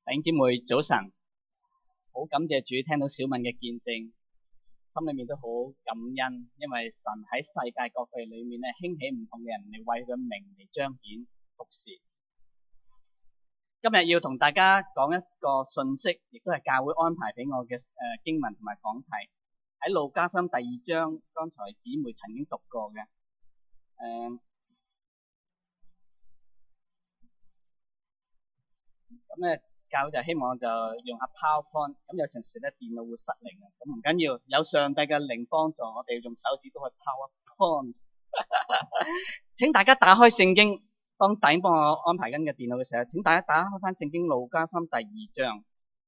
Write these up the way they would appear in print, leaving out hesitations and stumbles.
弟兄姊妹早晨，好感謝主聽到小敏嘅見證，心裏面都好感恩，因為神喺世界各地裏面咧興起唔同嘅人嚟為佢嘅名嚟彰顯服侍。今日要同大家講一個信息，亦都係教會安排俾我嘅經文同埋講題，喺路加福音第2章，剛才姊妹曾經讀過嘅。咁咧教就希望就用下 PowerPoint， 咁有陣時咧電腦會失靈啊，咁唔緊要，有上帝嘅靈幫助，我哋用手指都可以 PowerPoint。請大家打開聖經，當弟兄幫我安排緊嘅電腦嘅時候，請大家打開翻聖經路加福音第2章。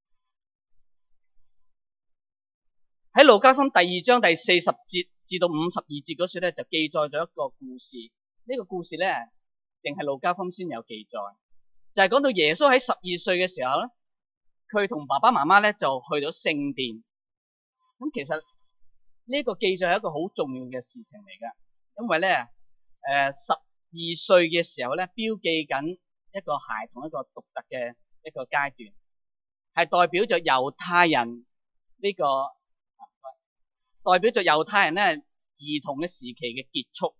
喺路加福音第2章第40節至到52節嗰處咧，就記載咗一個故事。呢個故事咧，淨係路加福音先有記載。就係講到耶穌喺12歲嘅時候咧，佢同爸爸媽媽咧就去咗聖殿。咁其實呢個記載係一個好重要嘅事情嚟㗎，因為咧12歲嘅時候咧，標記緊一個孩童一個獨特嘅一個階段，係代表着猶太人呢個代表着猶太人咧兒童嘅時期嘅結束。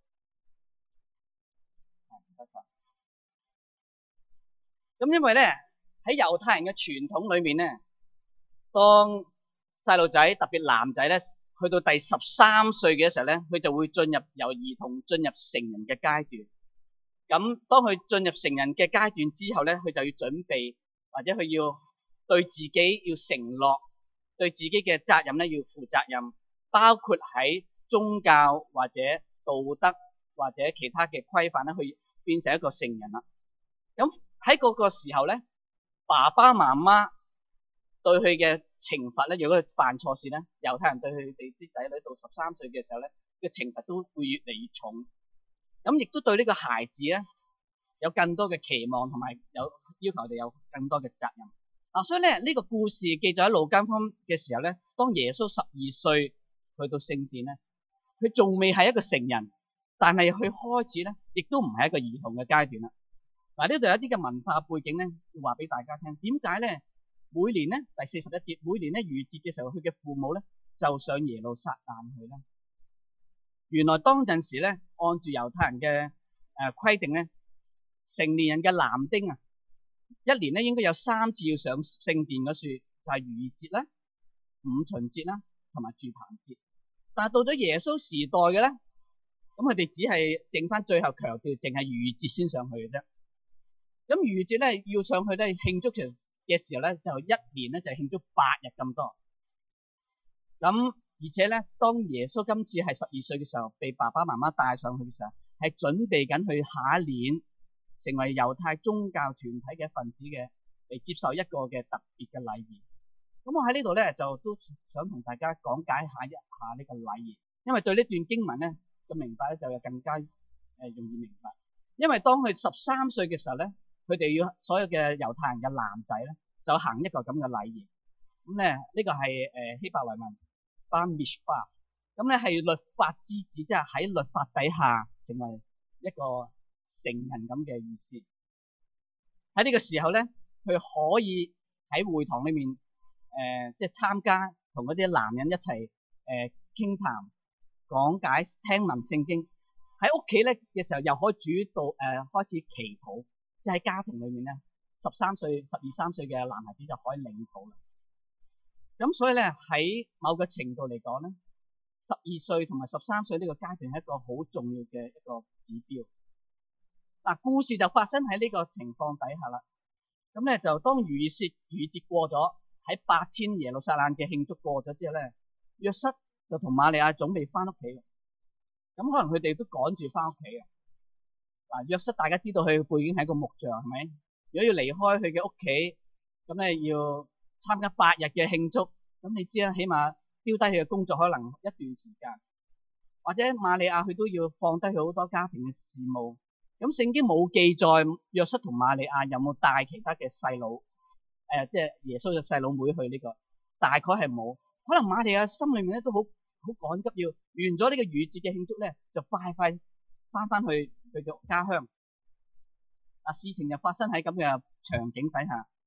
咁因為咧喺猶太人嘅傳統裏面咧，當細路仔特別男仔咧去到第13歲嘅時候咧，佢就會進入由兒童進入成人嘅階段。咁當佢進入成人嘅階段之後咧，佢就要準備或者佢要對自己要承諾，對自己嘅責任咧要負責任，包括喺宗教或者道德或者其他嘅規範咧，去變成一個成人啦。咁喺嗰個時候咧，爸爸媽媽對佢嘅懲罰咧，如果佢犯錯事咧，猶太人對佢哋啲仔女到13歲嘅時候咧，嘅懲罰都會越嚟越重。咁亦都對呢個孩子咧有更多嘅期望，同埋有要求佢哋有更多嘅責任。所以咧呢個故事記載喺路加福音嘅時候咧，當耶穌12歲去到聖殿咧，佢仲未係一個成人，但係佢開始咧亦都唔係一個兒童嘅階段啦。嗱，呢度有一啲嘅文化背景咧，要話俾大家聽。點解咧？每年咧第41節，每年咧逾節嘅時候，佢嘅父母咧就上耶路撒冷去啦。原來當陣時咧，按住猶太人嘅規定咧，成年人嘅男丁啊，一年咧應該有3次要上聖殿嗰處，就係逾節啦、五旬節啦，同埋住棚節。但係到咗耶穌時代嘅咧，咁佢哋只係剩翻最後強調，淨係逾節先上去嘅啫。咁逾節咧要上去咧慶祝嘅時候咧，就一年咧就慶祝8日咁多。咁而且咧，當耶穌今次係12歲嘅時候，被爸爸媽媽帶上去嘅時候，係準備緊去下一年成為猶太宗教團體嘅一份子嘅，嚟接受一個嘅特別嘅禮儀。咁我喺呢度咧就都想同大家講解一下呢個禮儀，因為對呢段經文咧嘅明白咧就有更加容易明白。因為當佢13歲嘅時候咧，佢哋要所有嘅猶太人嘅男仔咧，就行一個咁嘅禮儀。咁咧呢個係希伯來文 bar mitzvah， 咁咧係律法之子，即係喺律法底下成為一個成人咁嘅意思。喺呢個時候咧，佢可以喺會堂裏面即係參加同嗰啲男人一齊傾談、講解、聽聞聖經。喺屋企咧嘅時候，又可以主導開始祈禱。即係家庭裏面咧，13歲、12、13歲嘅男孩子就可以領禱啦。咁所以咧喺某個程度嚟講咧，12歲同埋13歲呢個階段係一個好重要嘅一個指標。故事就發生喺呢個情況底下啦。咁咧就當逾節過咗，喺8天耶路撒冷嘅慶祝過咗之後咧，約瑟就同瑪利亞準備翻屋企。咁可能佢哋都趕住翻屋企嘅。約瑟大家知道佢嘅背景係一個木匠，係咪？如果要離開佢嘅屋企，咁咧要參加8日嘅慶祝，咁你知啦，起碼丟低佢嘅工作可能一段時間，或者瑪利亞佢都要放低佢好多家庭嘅事務。咁聖經冇記載約瑟同瑪利亞有冇帶其他嘅細佬，即係耶穌嘅細佬妹去呢個，大概係冇。可能瑪利亞心裏面咧都好趕急，要完咗呢個逾節嘅慶祝咧，就快翻去佢嘅家鄉。事情就發生喺咁嘅場景底下。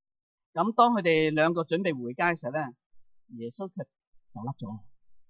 咁當佢哋兩個準備回家嘅時候咧，耶穌卻走甩咗。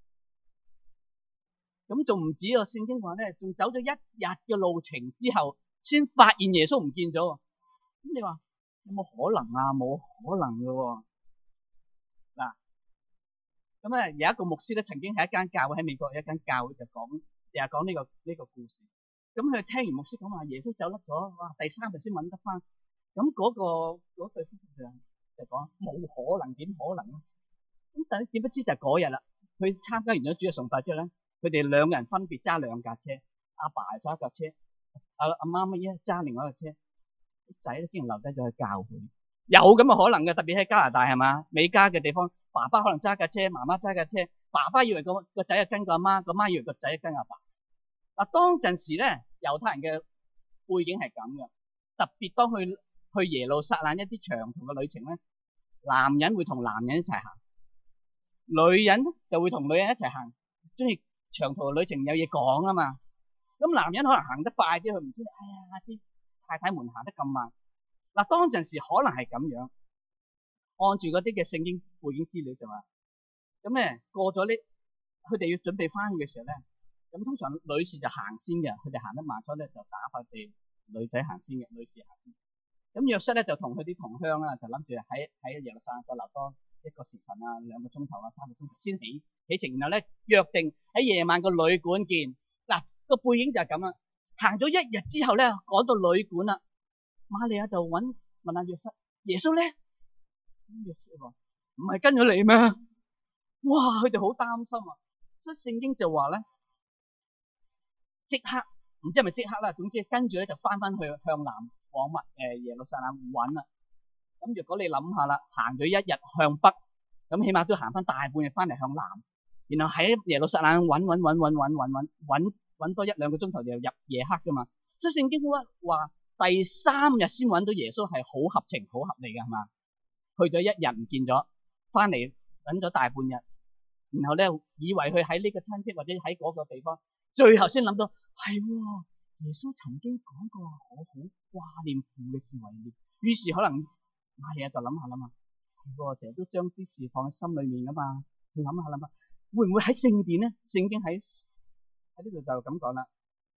咁仲唔止啊？聖經話咧，仲走咗一日嘅路程之後，先發現耶穌唔見咗。咁你話有冇可能啊？冇可能嘅。嗱，咁啊有一個牧師咧，曾經喺一間教會，喺美國有一間教會就講呢個故事。咁佢聽完牧師講話耶穌走甩咗，哇！第3日先揾得翻。咁嗰對夫婦就講冇可能，點可能咧？咁但係點不知就係嗰日啦，佢參加完咗主日崇拜之後咧，佢哋兩個人分別揸兩架車，阿爸揸一架車，阿媽咪揸另外一架車，仔咧竟然留低咗去教會。有咁嘅可能嘅，特別喺加拿大係嘛，美加嘅地方，爸爸可能揸架車，媽媽揸架車，爸爸以為個仔係跟個阿媽，個媽以為個仔係跟阿爸。嗱，當陣時咧，猶太人嘅背景係咁嘅，特別當去耶路撒冷一啲長途嘅旅程咧，男人會同男人一齊行，女人就會同女人一齊行，中意長途旅程有嘢講啊嘛。咁男人可能行得快啲，佢唔知，哎呀啲太太們行得咁慢。嗱，當陣時可能係咁樣，按住嗰啲嘅聖經背景資料就話，咁咧過咗呢，佢哋要準備翻去嘅時候咧，咁通常女士就行先嘅，佢哋行得慢咗咧就打發哋女仔行先嘅，女士行先。咁約瑟咧就同佢啲同鄉啦，就諗住喺耶路撒冷再留多1個時辰啊，2個鐘頭啊，3個鐘頭先起程，然後咧約定喺夜晚個旅館見。嗱，個背景就係咁啦。行咗1日之後咧，趕到旅館啦，瑪利亞就問阿約瑟：耶穌咧？約瑟話：唔係跟咗你咩？哇！佢哋好擔心啊，所以聖經就話咧，即刻唔知係咪即刻啦，總之跟住咧就翻去向南往耶路撒冷揾啦。咁如果你諗下啦，行咗1日向北，咁起碼都行翻大半日翻嚟向南，然後喺耶路撒冷揾多1-2個鐘頭就入夜黑噶嘛。所以聖經話第3日先揾到耶穌係好合情好合理嘅，係嘛？去咗1日唔見咗，翻嚟揾咗大半日，然後咧以為佢喺呢個親戚或者喺嗰個地方，最後先諗到係耶穌曾經講過我好掛念父嘅事為念，於是可能瑪利亞就諗下，成日都將啲事放喺心裏面噶嘛，佢諗下，會唔會喺聖殿咧？聖經喺呢度就咁講啦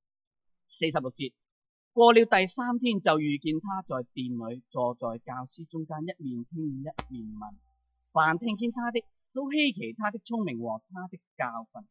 ，46節。過了第3天，就遇見他在殿裏坐在教師中間，一面聽一面問。凡聽見他的，都稀奇他的聰明和他的教訓。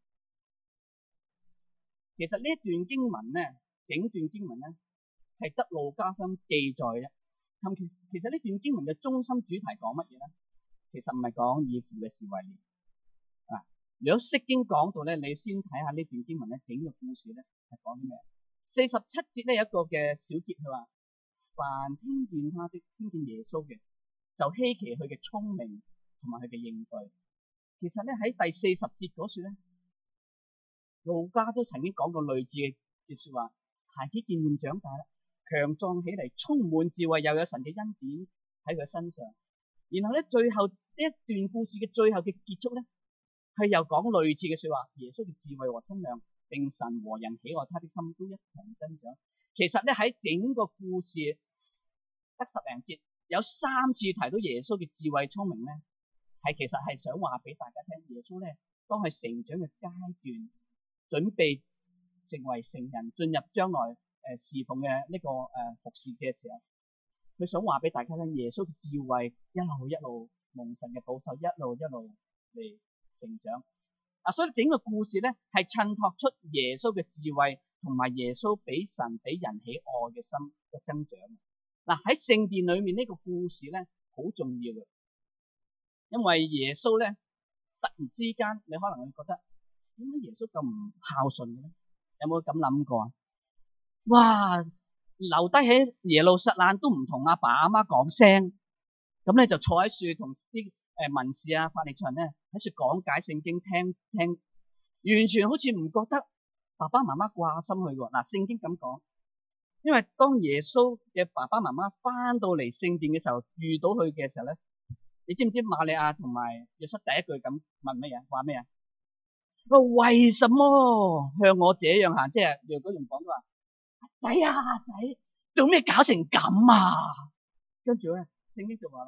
其實呢一段經文咧，整段經文咧係得路加福音記載嘅。其實呢段經文嘅中心主題講乜嘢咧？其實唔係講以父嘅事為念。如果釋經講到咧，你先睇下呢段經文咧，整個故事咧係講啲咩？47節咧有一個嘅小節，佢話：凡聽見他的，聽見耶穌嘅，就稀奇佢嘅聰明同埋佢嘅應對。其實咧喺第40節嗰處咧，路加都曾經講過類似嘅說話：孩子漸漸長大啦，強壯起嚟，充滿智慧，又有神嘅恩典喺佢身上。然後咧，最後呢一段故事嘅最後嘅結束咧，係又講類似嘅說話：耶穌嘅智慧和身量，並神和人喜愛他的心都一同增長。其實咧喺整個故事得10零節，有3次提到耶穌嘅智慧聰明咧，係其實係想話俾大家聽，耶穌咧當佢成長嘅階段，準備成為成人，進入將來侍奉嘅呢個服侍嘅時候，佢想話俾大家聽，耶穌嘅智慧一路蒙神嘅保守，一路嚟成長。所以整個故事咧係襯托出耶穌嘅智慧同埋耶穌俾神俾人喜愛嘅心嘅增長。喺聖殿裏面呢個故事咧好重要嘅，因為耶穌咧突然之間你可能會覺得點解耶穌咁唔孝順嘅咧？有冇咁諗過啊？哇！留低喺耶路撒冷都唔同阿爸阿媽講聲，咁咧就坐喺樹同啲文士啊、法利賽人咧喺處講解聖經，聽，完全好似唔覺得爸爸媽媽掛心佢喎。聖經咁講，因為當耶穌嘅爸爸媽媽翻到嚟聖殿嘅時候，遇到佢嘅時候咧，你知唔知瑪利亞同埋約瑟第一句咁問乜嘢？話咩啊？為什麼向我這樣行？即係如果用廣東話，仔啊仔，做咩搞成咁啊？跟住咧，聖經就話啦：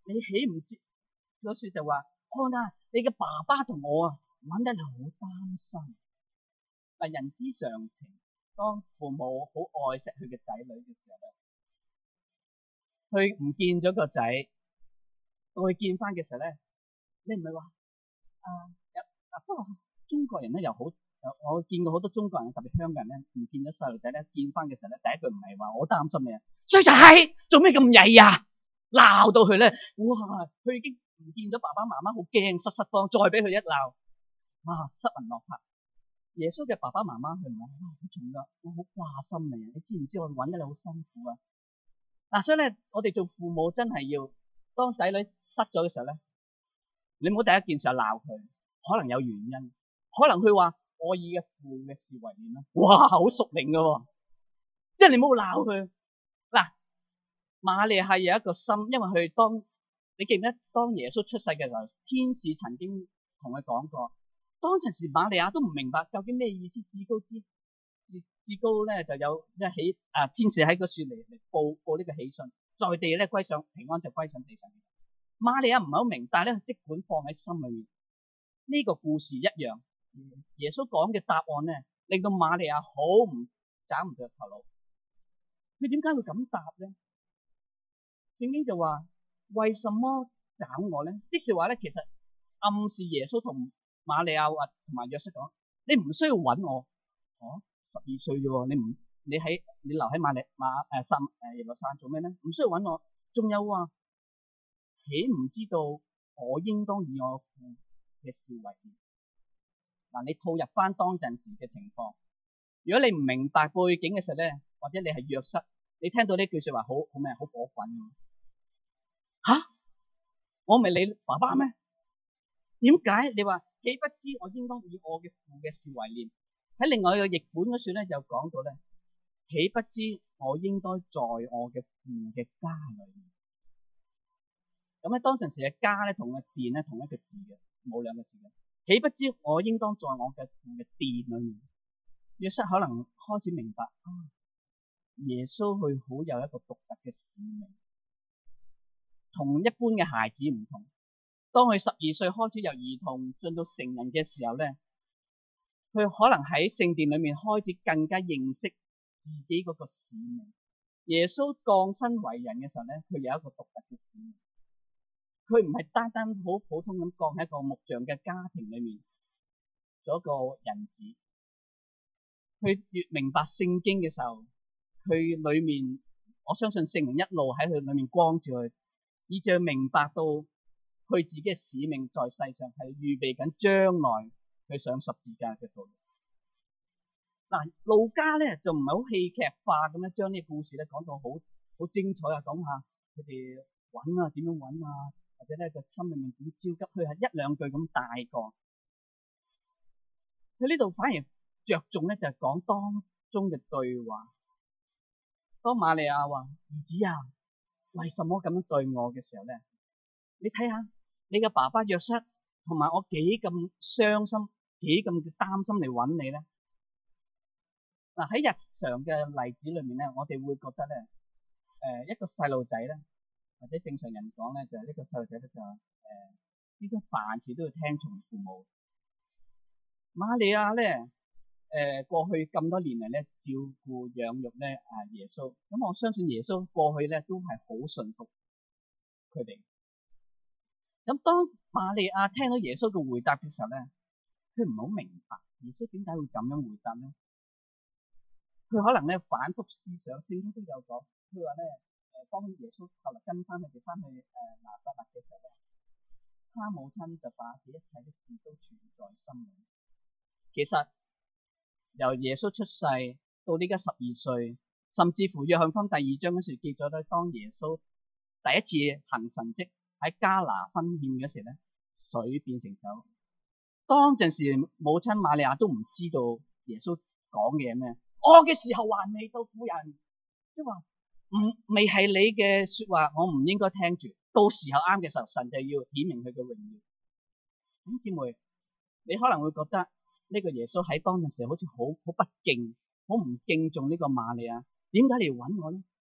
你豈唔知？嗰時就話，看啊，你嘅爸爸同我啊，揾得你好擔心。但人之常情，當父母好愛惜佢嘅仔女嘅時候咧，佢唔見咗個仔，到佢見翻嘅時候咧，你唔係話不過中國人咧又好，我見過好多中國人，特別香港人咧，唔見咗細路仔咧，見翻嘅時候咧，第一句唔係話我擔心你啊，衰仔做咩咁曳啊，鬧到佢咧，哇，佢已經唔見咗爸爸媽媽，好驚失慌，再俾佢一鬧，哇，失魂落魄。耶穌嘅爸爸媽媽佢唔係，哇，好重噶，我好掛心你啊，你知唔知我揾得你好辛苦啊？嗱，所以咧，我哋做父母真係要當仔女失咗嘅時候咧，你唔好第一件事就鬧佢，可能有原因，可能佢話我以嘅父嘅事為念啦，哇，好屬靈噶，即係你唔好鬧佢。嗱，瑪利亞有一個心，因為佢當你記唔記得當耶穌出世嘅時候，天使曾經同佢講過，當陣時瑪利亞都唔明白究竟咩意思，至高咧就有一喜天使喺個樹嚟報呢個喜訊，在地咧歸上平安就歸上地上。瑪利亞唔係好明，但係咧即管放喺心裏面。呢個故事一樣，耶穌講嘅答案咧，令到瑪利亞好唔找唔着頭腦。佢點解會咁答咧？聖經就話為什麼找我咧？即是話咧，其實暗示耶穌同瑪利亞同埋約瑟講，你唔需要揾我。12歲啫，你留喺耶路撒冷做咩咧？唔需要揾我。仲有話，豈唔知道我應當以我父嘅事為念？嗱，你套入翻當陣時嘅情況，如果你唔明白背景嘅時候咧，或者你係約瑟，你聽到呢句說話好咩？好火滾嘅。吓，我唔係你爸爸咩？點解你話豈不知我應當以我嘅父嘅事為念？喺另外一個譯本嗰處咧，就講到咧，豈不知我應該在我嘅父嘅家裏面。咁咧，當陣時嘅家咧，同個殿咧，同一個字嘅，冇兩個字嘅。豈不知我應當在我嘅父嘅殿裏面。約瑟可能開始明白耶穌佢好有一個獨特嘅使命，同一般嘅孩子唔同。當佢12歲開始由兒童進到成人嘅時候咧，佢可能喺聖殿裏面開始更加認識自己嗰個使命。耶穌降生為人嘅時候咧，佢有一個獨特嘅使命。佢唔係單單好普通咁降喺一個木匠嘅家庭裏面做一個人子。佢越明白聖經嘅時候，佢裏面我相信聖靈一路喺佢裏面光照佢，以至明白到佢自己嘅使命在世上係預備緊將來佢上十字架嘅道路。嗱，路加咧就唔係好戲劇化咁樣將呢個故事咧講到好精彩啊，講下佢哋揾啊點樣揾啊，或者咧個心裏面點焦急，佢係一兩句咁帶過。佢呢度反而着重咧就係講當中嘅對話。當瑪利亞話兒子啊，為什麼咁樣對我嘅時候咧，你睇下你嘅爸爸約瑟同埋我幾咁傷心，幾咁擔心嚟揾你咧。嗱，喺日常嘅例子裏面咧，我哋會覺得咧，一個細路仔咧，或者正常人講咧，就係呢個細路仔咧就應該凡事都要聽從父母。瑪利亞咧，過去咁多年嚟咧照顧養育咧耶穌，咁我相信耶穌過去咧都係好順服佢哋。咁當瑪利亞聽到耶穌嘅回答嘅時候咧，佢唔係好明白耶穌點解會咁樣回答咧？佢可能咧反覆思想，聖經都有講，佢話咧當耶穌後來跟翻佢哋翻去拿撒勒嘅時候咧，他母親就把這一切的事都存在心裏。其實由耶穌出世到呢家12歲，甚至乎約翰福音第2章嗰時記咗咧，當耶穌第一次行神蹟喺迦拿婚宴嗰時咧，水變成酒。當陣時母親瑪利亞都唔知道耶穌講嘅嘢咩，我嘅時候還未到，婦人，即係話未係你嘅說話，我唔應該聽住。到時候啱嘅時候，神就要顯明佢嘅榮耀。咁姊妹，你可能會覺得呢個耶穌喺當陣時好似好不敬，好唔敬重呢個瑪利亞。點解你要揾我咧？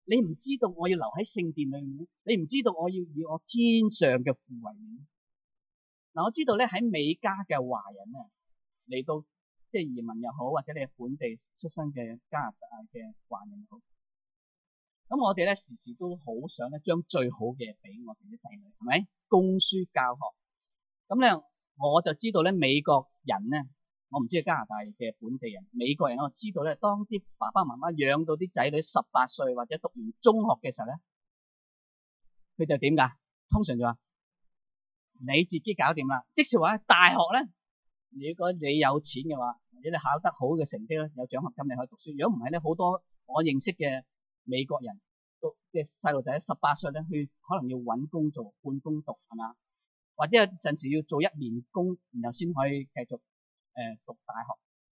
你唔知道我要留喺聖殿裏面，你唔知道我要以我天上嘅父為念。嗱，我知道咧喺美加嘅華人咧嚟到即係移民又好，或者你係本地出生嘅加拿大嘅華人又好，咁我哋咧時時都好想咧將最好嘅俾我哋啲仔女，係咪？供書教學。咁咧我就知道咧美國人咧，我唔知係加拿大嘅本地人，美國人我知道咧，當啲爸爸媽媽養到啲仔女18歲或者讀完中學嘅時候咧，佢就點㗎？通常就話你自己搞掂啦。即是話大學咧，如果你有錢嘅話，或者你考得好嘅成績咧，有獎學金你可以讀書。如果唔係咧，好多我認識嘅美國人都嘅細路仔18歲咧，佢可能要揾工做，半工讀係嘛，或者有陣時要做1年工，然後先可以繼續讀大學。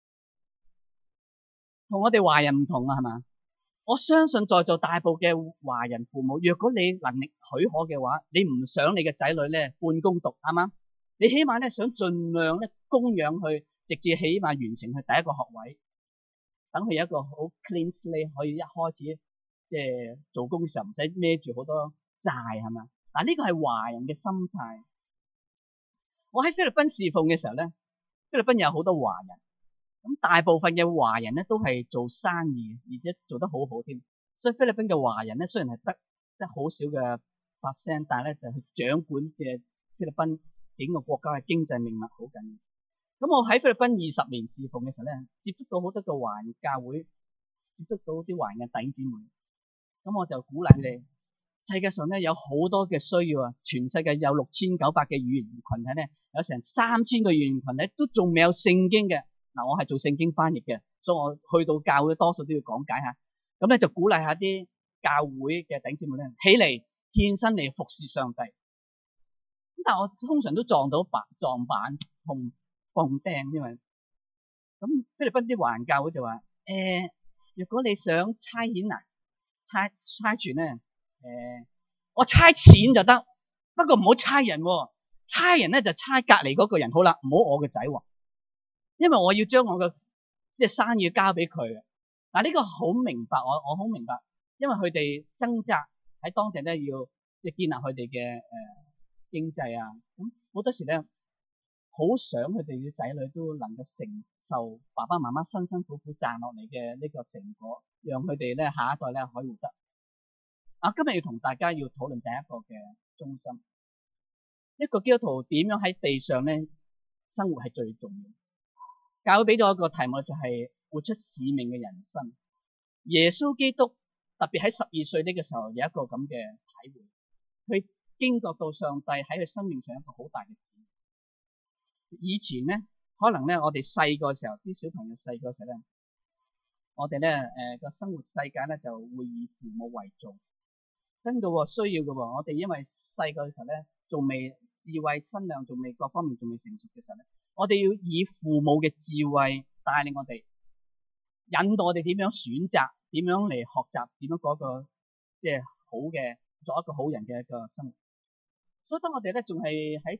同我哋華人唔同啊，係嘛？我相信在座大部嘅華人父母，若果你能力許可嘅話，你唔想你嘅仔女咧半工讀，啱嘛？你起碼咧想盡量咧供養佢，直至起碼完成佢第一個學位，等佢有一個好 clean slate，可以一開始即係做工嘅時候唔使孭住好多債，係嘛？嗱，呢個係華人嘅心態。我喺菲律賓侍奉嘅時候咧，菲律賓有好多華人。咁大部分嘅華人咧都係做生意，而且做得好好添。所以菲律賓嘅華人咧雖然係得好少嘅%，但係咧就係掌管嘅菲律賓整個國家嘅經濟命脈好緊要。咁我喺菲律賓20年侍奉嘅時候咧，接觸到好多個華人教會，接觸到啲華人嘅弟兄姊妹。咁我就鼓勵佢哋，世界上咧有好多嘅需要啊！全世界有6900嘅語言群體咧，有成3000個語言群體都仲未有聖經嘅。嗱，我係做聖經翻譯嘅，所以我去到教會多數都要講解下。咁咧就鼓勵下啲教會嘅弟兄姊妹咧，起嚟獻身嚟服侍上帝。咁但係我通常都撞板同碰釘，因為咁菲律賓啲華人教會就話：如果你想差遣啊，差傳咧，我差錢就得，不過唔好差人喎。差人咧就差隔離嗰個人，好啦，唔好我嘅仔喎。因為我要將我嘅即係生意交俾佢。嗱，呢個好明白，我好明白，因為佢哋掙扎喺當地咧，要即係建立佢哋嘅經濟啊。咁好多時咧，好想佢哋嘅仔女都能夠承受爸爸媽媽辛辛苦苦賺落嚟嘅呢個成果，讓佢哋咧下一代咧可以活得。今日要同大家要討論第一個嘅中心，一個基督徒點樣喺地上咧生活係最重要。教會俾咗一個題目，就係活出使命嘅人生。耶穌基督特別喺12歲呢個時候有一個咁嘅體會，佢經覺到上帝喺佢生命上一個好大嘅指引。以前咧，可能咧我哋細個時候，啲小朋友細個時候咧，我哋咧個生活世界咧就會以父母為重，真嘅需要嘅。我哋因為細個嘅時候咧，仲未智慧身量，仲未各方面仲未成熟嘅時候咧，我哋要以父母嘅智慧帶領我哋，引導我哋點樣選擇，點樣嚟學習，點樣過一個即係好嘅，做一個好人嘅一個生活。所以當我哋咧仲係喺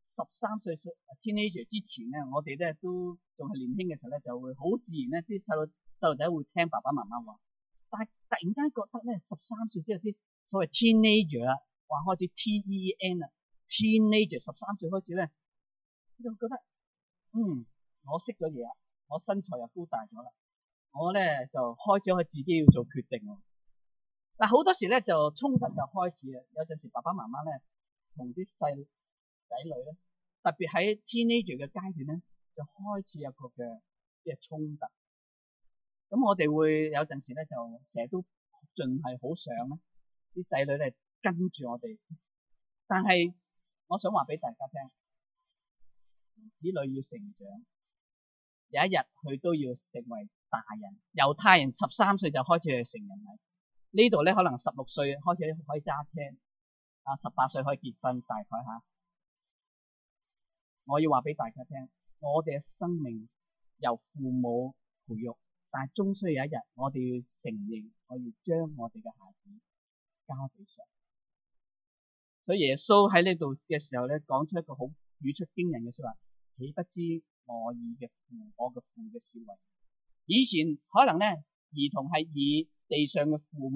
13歲 teenager 之前咧，我哋咧都仲係年輕嘅時候咧，就會好自然咧，啲細路仔會聽爸爸媽媽話。但係突然間覺得咧，13歲之後啲所謂 teenager 啦，話開始 TEN 啦，teenager 13歲開始咧，就覺得我識咗嘢啦，我身材又高大咗啦，我咧就開始可以自己要做決定喎。但好多時咧就衝突就開始啦，有陣時爸爸媽媽咧同啲細仔女咧，特別喺 teenager 嘅階段咧，就開始有個嘅即係衝突。咁我哋會有陣時咧就成日都盡係好想咧啲仔女咧跟住我哋，但係我想話俾大家聽，子女要成長，有一日佢都要成為大人。猶太人13歲就開始去成人禮，呢度咧可能16歲開始可以揸車，18歲可以結婚，大概吓。我要話俾大家聽，我哋嘅生命由父母培育，但係終須有一日，我哋要承認，我要將我哋嘅孩子交俾上。所以耶穌喺呢度嘅時候咧，講出一個好語出驚人嘅說話：豈不知我嘅父嘅是為？以前可能咧，兒童係以地上嘅父母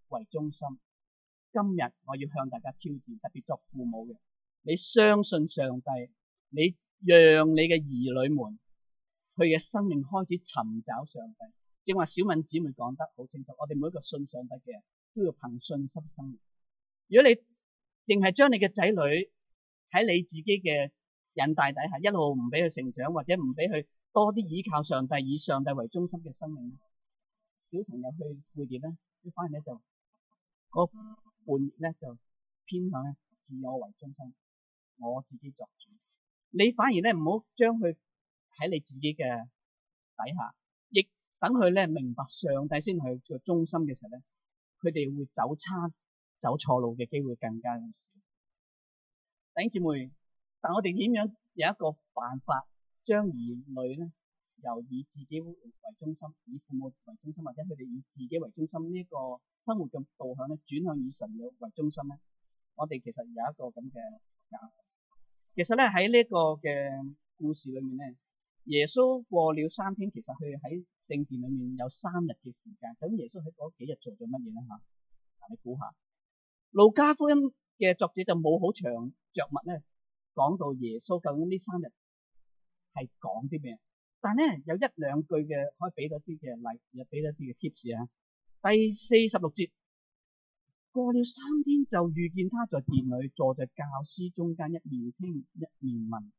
為中心。今日我要向大家挑戰，特別作父母嘅，你相信上帝，你讓你嘅兒女們佢嘅生命開始尋找上帝。正話小敏姊妹講得好清楚，我哋每一個信上帝嘅人都要憑信心生活。如果你淨係將你嘅仔女喺你自己嘅引帶底下一路唔俾佢成長，或者唔俾佢多啲依靠上帝，以上帝為中心嘅生命，小朋友去會點咧？佢反而咧就嗰半夜咧就偏向咧自我為中心，我自己作主。你反而咧唔好將佢喺你自己嘅底下，亦等佢咧明白上帝先係個中心嘅時候咧，佢哋會走錯路嘅機會更加少。弟兄姊妹，但我哋點樣有一個辦法將兒女咧由以自己為中心，以父母為中心，或者佢哋以自己為中心呢個生活嘅導向咧，轉向以神嘅為中心咧？我哋其實有一個咁嘅教導。其實咧喺呢個嘅故事裏面咧，耶穌過了3天，其實佢喺聖殿裏面有3日嘅時間。咁耶穌喺嗰幾日做咗乜嘢咧？你估下？路加福音嘅作者就冇好長着墨咧講到耶穌究竟呢3日係講啲咩，但咧有1-2句嘅可以俾到啲嘅例，又俾到啲嘅 tips 啊。第46節，過了3天，就遇見他在殿裏坐在教師中間，一面聽一面問。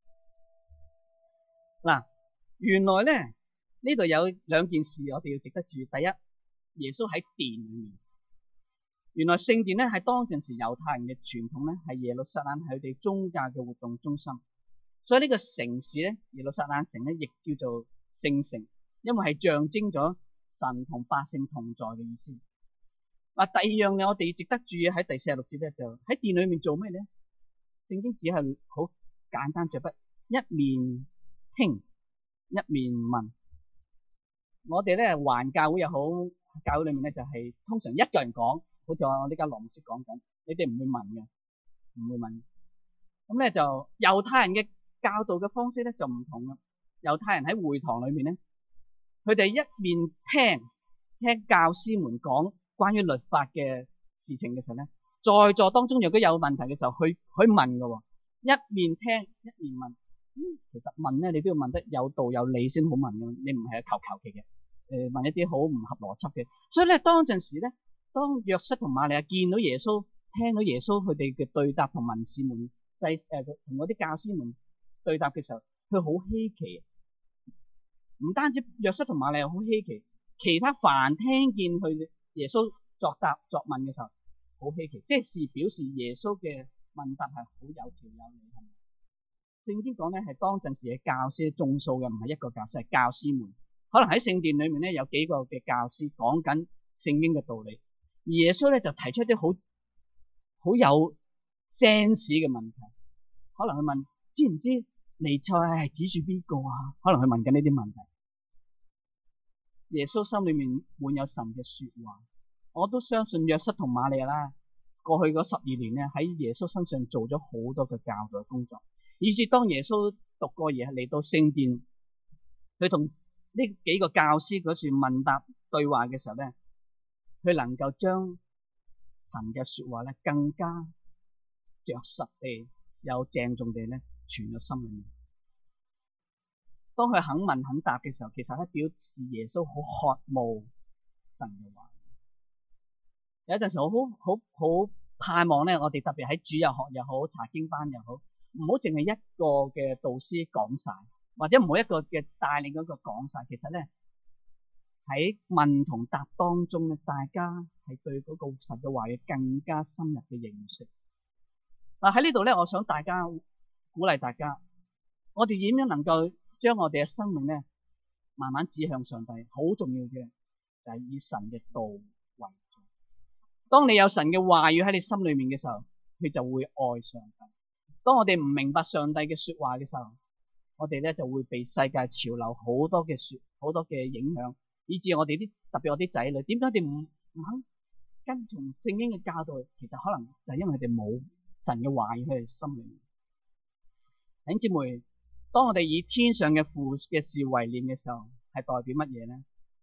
嗱，原來咧呢度有2件事我哋要值得注意。第一，耶穌喺殿裏面。原來聖殿咧係當陣時猶太人嘅傳統咧，係耶路撒冷係佢哋宗教嘅活動中心。所以呢個城市咧，耶路撒冷城咧，亦叫做聖城，因為係象徵咗神同百姓同在嘅意思。嗱，第二樣嘢我哋值得注意喺第46節咧，就喺殿裏面做咩咧？聖經只係好簡單着筆，一面聽一面問。我哋咧環教會又好，教會裏面咧就係通常一個人講，好似我呢家羅牧師講緊，你哋唔會問嘅，唔會問。咁咧就猶太人嘅教導嘅方式咧就唔同啦。猶太人喺會堂裏面咧，佢哋一面聽教師們講關於律法嘅事情嘅時候咧，在座當中如果有問題嘅時候，去問嘅，一面聽一面問。其實問咧，你都要問得有道有理先好問嘅，你唔係求其嘅，問一啲好唔合邏輯嘅。所以咧，當陣時咧，當約瑟同瑪利亞見到耶穌，聽到耶穌佢哋嘅對答同文士們同嗰啲教師們對答嘅時候，佢好稀奇。唔單止約瑟同瑪利亞好稀奇，其他凡聽見佢耶穌作問嘅時候，好稀奇，即係表示耶穌嘅問答係好有條有理。係咪？聖經講咧係當陣時嘅教師，眾數嘅唔係一個教師，係教師們。可能喺聖殿裏面咧有幾個嘅教師講緊聖經嘅道理，而耶穌咧就提出一啲好有 sense 嘅問題。可能佢問，知唔知彌賽亞係指住邊個啊？可能佢問緊呢啲問題。耶穌心裏面滿有神嘅說話。我都相信約瑟同瑪利亞啦，過去嗰12年咧喺耶穌身上做咗好多嘅教導工作，以至當耶穌讀過嘢嚟到聖殿，佢同呢幾個教師嗰處問答對話嘅時候咧，佢能夠將神嘅說話咧更加着實地有鄭重地咧傳入心裏面。當佢肯問肯答嘅時候，其實係表示耶穌好渴慕神嘅話。有陣時我好盼望咧，我哋特別喺主日學又好，查經班又好，唔好淨係一個嘅導師講晒，或者唔好一個嘅帶領嗰個講晒。其實咧喺問同答當中咧，大家係對嗰個神嘅話語更加深入嘅認識。嗱，喺呢度咧，我想大家鼓勵大家，我哋點樣能夠將我哋嘅生命咧慢慢指向上帝？好重要嘅就係以神嘅道為重。當你有神嘅話語喺你心裏面嘅時候，佢就會愛上帝。當我哋唔明白上帝嘅說話嘅時候，我哋咧就會被世界潮流好多嘅影響，以致我哋特別我啲仔女，點解佢哋唔肯跟從聖經嘅教導？其實可能就係因為佢哋冇神嘅話語喺佢哋心裏面。弟兄姊妹，當我哋以天上嘅父嘅事為念嘅時候，係代表乜嘢咧？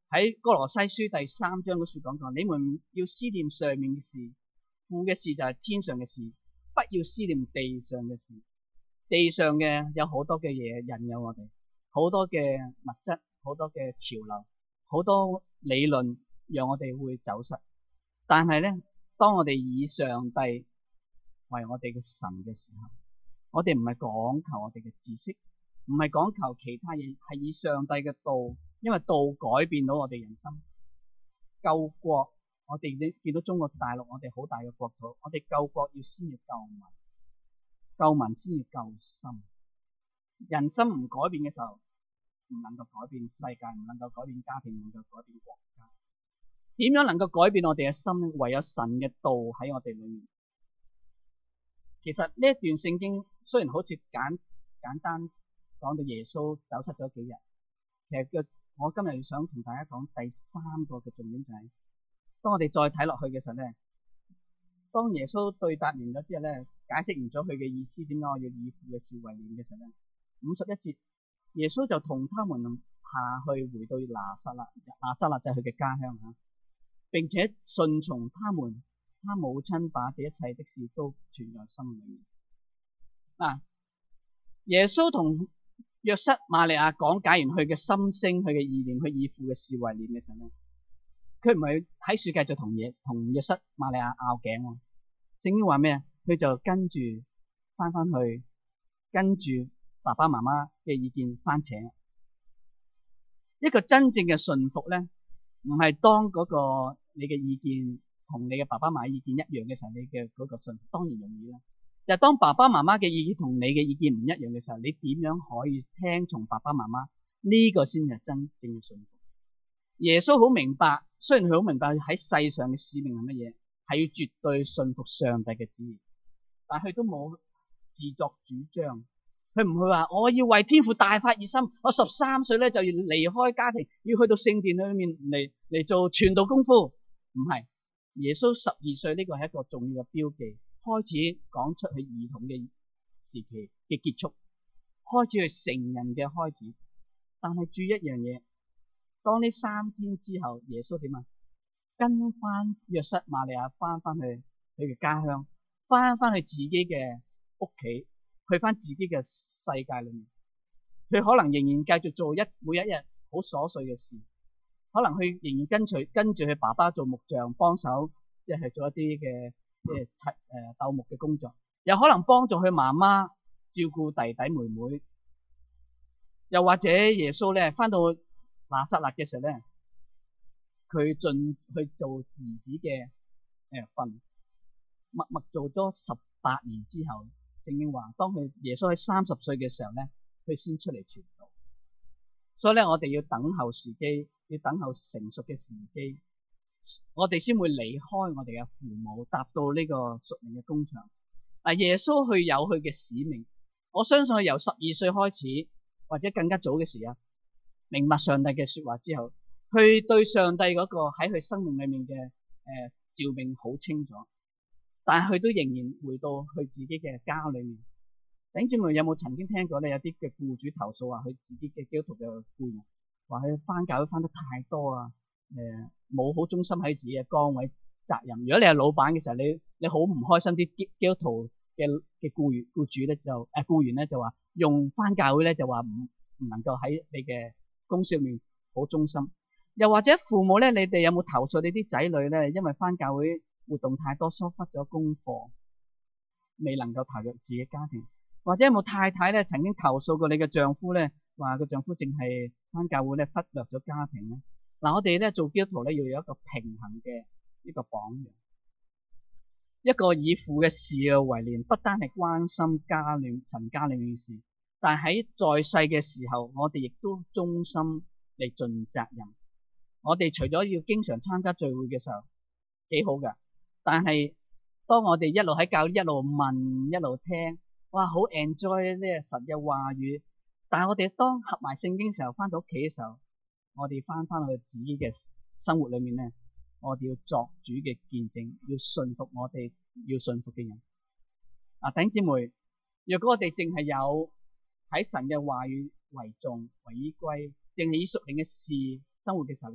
喺哥羅西書第3章嗰處講過，你們要思念上面嘅事，父嘅事就係天上嘅事，不要思念地上嘅事。地上嘅有好多嘅嘢引誘我哋，好多嘅物質，好多嘅潮流，好多理論讓我哋會走失。但係咧，當我哋以上帝為我哋嘅神嘅時候，我哋唔係講求我哋嘅知識，唔係講求其他嘢，係以上帝嘅道，因為道改變到我哋人生。救國，我哋見到中國大陸，我哋好大嘅國土，我哋救國要先要救民，救民先要救心。人心唔改變嘅時候，唔能夠改變世界，唔能夠改變家庭，唔能夠改變國家。點樣能夠改變我哋嘅心呢？唯有神嘅道喺我哋裏面。其實呢一段聖經雖然好似簡單講到耶穌走失咗幾日，其實我今日想同大家講第3個嘅重點就係，當我哋再睇落去嘅時候咧，當耶穌對答完咗之後咧，解釋完咗佢嘅意思，點解我要以父嘅事為念嘅時候咧，51節耶穌就同他們下去回到拿撒勒，拿撒勒就係佢嘅家鄉吓，並且順從他們。他母親把這一切的事都存在心裏面。嗱，耶穌同約瑟瑪利亞講解完佢嘅心聲，佢嘅意念，佢以父嘅事為念嘅時候咧，佢唔係喺樹繼續同約瑟瑪利亞拗頸喎。聖經話咩啊？佢就跟住翻去，跟住爸爸媽媽嘅意見翻扯。一個真正嘅順服咧，唔係當嗰個你嘅意見同你嘅爸爸媽媽意見一樣嘅時候，你嘅嗰個順服當然容易啦。就係當爸爸媽媽嘅意見同你嘅意見唔一樣嘅時候，你點樣可以聽從爸爸媽媽？呢個先係真正嘅順服。耶穌好明白，雖然佢好明白喺世上嘅使命係乜嘢，係要絕對順服上帝嘅旨意，但係佢都冇自作主張。佢唔會話我要為天父大發熱心，我13歲咧就要離開家庭，要去到聖殿裏面嚟做傳道功夫。唔係。耶穌12歲呢個係一個重要嘅標記，開始講出佢兒童嘅時期嘅結束，開始佢成人嘅開始。但係注意一樣嘢，當呢3天之後，耶穌點啊？跟翻約瑟瑪利亞翻去佢嘅家鄉，翻去自己嘅屋企，去翻自己嘅世界裏面。佢可能仍然繼續做每一日好瑣碎嘅事。可能佢仍然跟住佢爸爸做木匠，幫手即係做一啲嘅鬥木嘅工作，又可能幫助佢媽媽照顧弟弟妹妹，又或者耶穌咧翻到拿撒勒嘅時候咧，佢進去做兒子嘅份，默默做咗18年之後，聖經話當耶穌喺30歲嘅時候咧，佢先出嚟傳道。所以咧，我哋要等候時機，要等候成熟嘅時機，我哋先會離開我哋嘅父母，踏到呢個屬靈嘅工場。耶穌佢有佢嘅使命，我相信佢由12歲開始，或者更加早嘅時候，明白上帝嘅說話之後，佢對上帝嗰個喺佢生命裏面嘅召命好清楚，但係佢都仍然回到佢自己嘅家裏面。弟兄姊妹有冇曾經聽過咧？有啲嘅僱主投訴話佢自己嘅基督徒嘅僱員，話佢翻教會翻得太多啊，冇好忠心喺自己嘅崗位責任。如果你係老闆嘅時候，你好唔開心，啲基督徒嘅僱主咧就僱員咧就話用翻教會咧就話唔能夠喺你嘅公司裏面好忠心。又或者父母咧，你哋有冇投訴你啲仔女咧，因為翻教會活動太多，疏忽咗功課，未能夠投入自己家庭？或者有冇太太咧曾經投訴過你嘅丈夫咧，話個丈夫淨係翻教會咧忽略咗家庭咧？嗱，我哋咧做基督徒咧要有一個平衡嘅一個榜樣，一個以父嘅事為念，不單係關心神家裏面嘅事，但係喺在世嘅時候，我哋亦都忠心嚟盡責任。我哋除咗要經常參加聚會嘅時候，幾好噶，但係當我哋一路喺教會一路問一路聽，哇，好 enjoy 呢神嘅話語。但係我哋當合埋聖經嘅時候，翻到屋企嘅時候，我哋翻去自己嘅生活裏面咧，我哋要作主嘅見證，要順服我哋要順服嘅人。弟兄姊妹，若果我哋淨係有喺神嘅話語為重為依歸，淨係以屬靈嘅事生活嘅時候咧，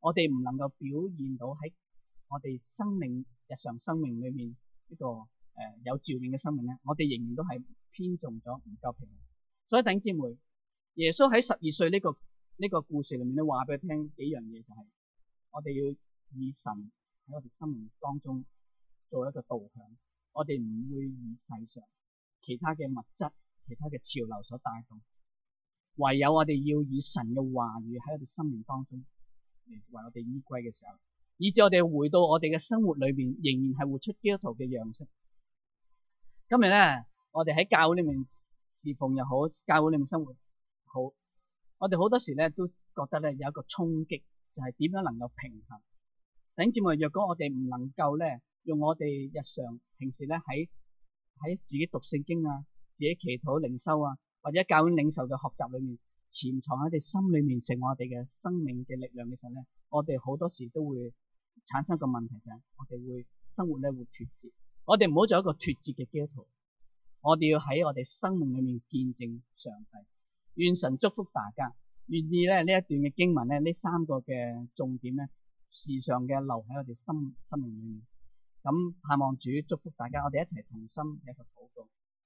我哋唔能夠表現到喺我哋日常生命裏面呢個有召命嘅生命咧，我哋仍然都係偏重咗唔夠平衡。所以弟兄姊妹，耶穌喺12歲呢個故事裏面咧，話俾佢聽幾樣嘢，就係我哋要以神喺我哋生命當中做一個導向，我哋唔會以世上其他嘅物質、其他嘅潮流所帶動，唯有我哋要以神嘅話語喺我哋生命當中嚟為我哋依歸嘅時候，以至我哋回到我哋嘅生活裏邊，仍然係活出基督徒嘅樣式。今日咧，我哋喺教會裏面侍奉又好，教會裏面生活好，我哋好多時咧都覺得咧有一個衝擊，就係點樣能夠平衡。弟兄姊妹，若果我哋唔能夠咧用我哋日常平時咧喺自己讀聖經啊、自己祈禱靈修啊，或者教會領袖嘅學習裏面潛藏喺我哋心裏面，成為我哋嘅生命嘅力量嘅時候咧，我哋好多時都會產生一個問題，就係我哋會生活咧會脫節。我哋唔好做一個脫節嘅基督徒，我哋要喺我哋生命裏面見證上帝。願神祝福大家，願意咧呢一段嘅經文咧呢3個嘅重點咧時常嘅留喺我哋生命裏面。咁盼望主祝福大家，我哋一齊同心一個禱告。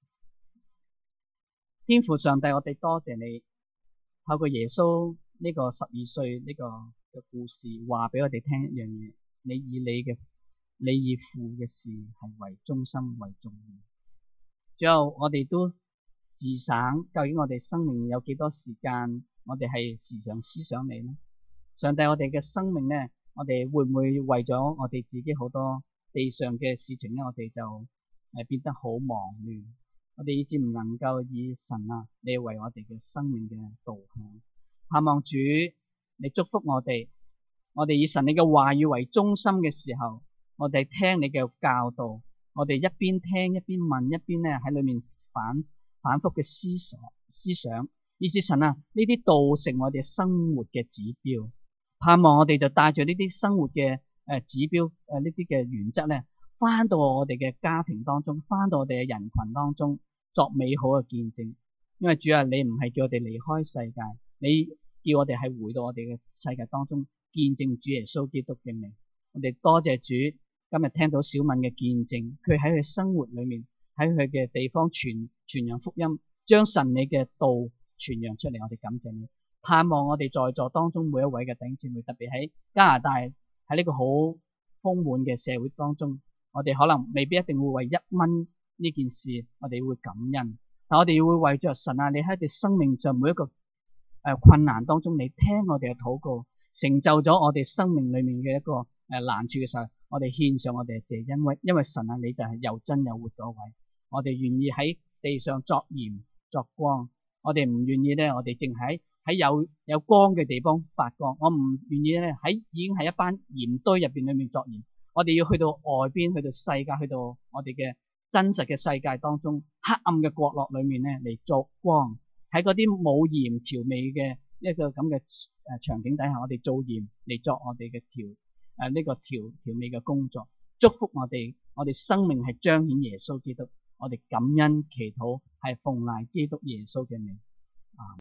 天父上帝，我哋多謝你透過耶穌呢個12歲呢個嘅故事，話俾我哋聽一樣嘢：你以父嘅事係為中心為重要。最後我哋都自省，究竟我哋生命有幾多時間，我哋係時常思想你呢？上帝，我哋嘅生命呢，我哋會唔會為咗我哋自己好多地上嘅事情呢，我哋就變得好忙亂，我哋以至唔能夠以神啊，你為我哋嘅生命嘅導向。盼望主你祝福我哋以神你嘅話語為中心嘅時候，我哋聽你嘅教導，我哋一邊聽一邊問，一邊咧喺裏面反覆嘅思想，以至神啊呢啲道成我哋生活嘅指標。盼望我哋就帶住呢啲生活嘅指標呢啲嘅原則咧，翻到我哋嘅家庭當中，翻到我哋嘅人群當中，作美好嘅見證。因為主啊，你唔係叫我哋離開世界，你叫我哋係回到我哋嘅世界當中，見證主耶穌基督嘅名。我哋多謝主。今日聽到小敏嘅見證，佢喺佢生活裏面，喺佢嘅地方傳揚福音，將神你嘅道傳揚出嚟。我哋感謝你，盼望我哋在座當中每一位嘅弟兄姊妹，特別喺加拿大喺呢個好豐滿嘅社會當中，我哋可能未必一定會為1蚊呢件事，我哋會感恩，但我哋會為着神啊，你喺我哋生命上每一個困難當中，你聽我哋嘅禱告，成就咗我哋生命裏面嘅一個難處嘅時候，我哋獻上我哋嘅謝恩，因為神啊，你就係又真又活嗰位，我哋願意喺地上作鹽作光，我哋唔願意咧，我哋淨喺有光嘅地方發光，我唔願意咧已經係一班鹽堆入邊裏面作鹽，我哋要去到外邊，去到世界，去到我哋嘅真實嘅世界當中，黑暗嘅角落裏面咧嚟作光，喺嗰啲冇鹽調味嘅一個咁嘅場景底下，我哋做鹽嚟作我哋嘅呢個調味嘅工作。祝福我哋生命係彰顯耶穌基督，我哋感恩祈禱係奉賴基督耶穌嘅名。